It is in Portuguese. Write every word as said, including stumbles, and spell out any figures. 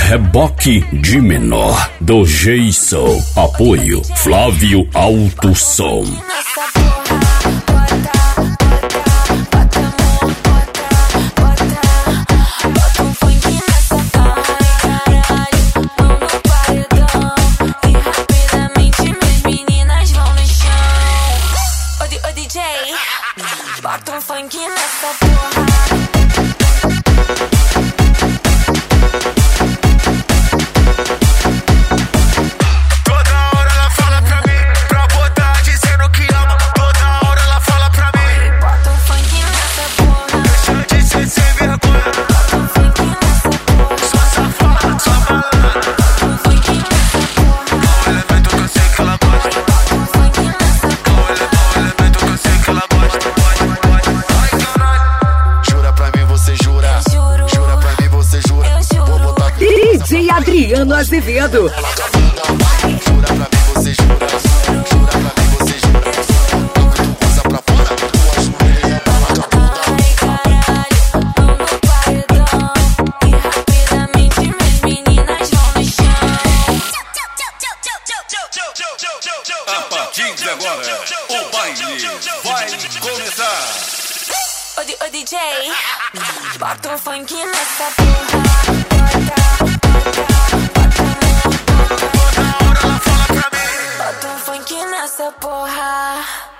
Reboque de menor do G-Soul. Apoio Flávio Alto Som. Bota um funk nessa porra. Toda hora ela fala pra mim, pra botar dizendo que ama. Toda hora ela fala pra mim. Bota um funk nessa porra. Deixa de ser sem vergonha. Bota um funk nessa porra. Só safada, só malandra. Bota um funk nessa porra. Qual elemento que eu sei que ela gosta? Bota um funk nessa Qual ele- qual elemento que eu sei que ela gosta? Ai, caralho. Jura pra mim, você jura? Juro. Jura pra mim, você jura? Eu juro. Vou botar aqui. D J Adriano Azevedo. Jura pra mim, você jura? Jura pra mim, você jura? Tu usa pra fora, tua joelha bola da bunda. Ai, caralho, tô no paredão. E rapidamente minhas meninas vão no chão. A partir de agora, o baile vai começar. Ô, D- ô D J, bota um funk nessa porra. Toda hora ela fala pra mim. Bota um funk nessa porra.